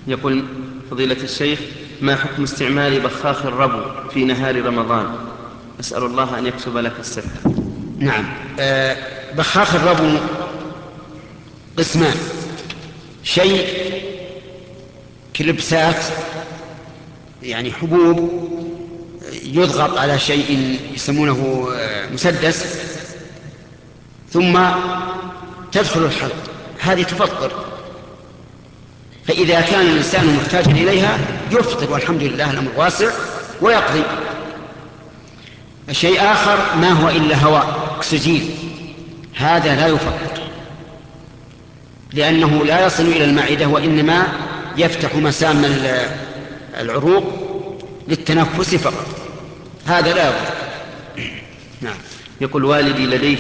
يقول فضيلة الشيخ: ما حكم استعمال بخاخ الربو في نهار رمضان؟ أسأل الله أن يكتب لك الصحة. نعم. بخاخ الربو قسمان: شيء كلبسات، يعني حبوب يضغط على شيء يسمونه مسدس ثم تدخل الحلق، هذه تفطر، فإذا كان الإنسان محتاجا إليها يفطر والحمد لله الأمر واسع ويقضي. الشيء آخر ما هو إلا هواء أكسجين، هذا لا يفطر لأنه لا يصل إلى المعدة وإنما يفتح مسام العروق للتنفس فقط، هذا لا يفطر. نعم. يقول والدي لديه